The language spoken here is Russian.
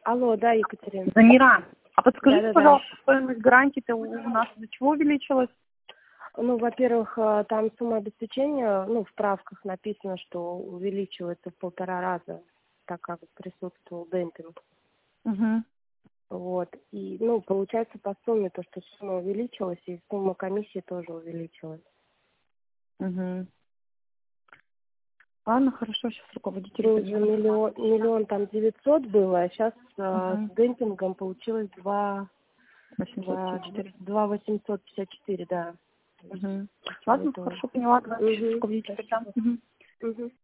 Алло, да, Екатерина. Замира, а подскажите, Да-да-да. пожалуйста, стоимость гарантии-то у нас из-за чего увеличилась? Ну, во-первых, там сумма обеспечения, ну, в справках написано, что увеличивается в 1,5 раза, так как присутствовал демпинг. Угу. Вот. И, ну, получается по сумме то, что сумма увеличилась, и сумма комиссии тоже увеличилась. Угу. Ладно, хорошо, сейчас руководитель Был же перезвонит. миллион там 900 было, а сейчас с Угу. демпингом получилось 854. 2,854, да. Угу. Ладно, Поэтому. хорошо, поняла. Давайте сейчас Угу. руководитель передам. Угу. Угу.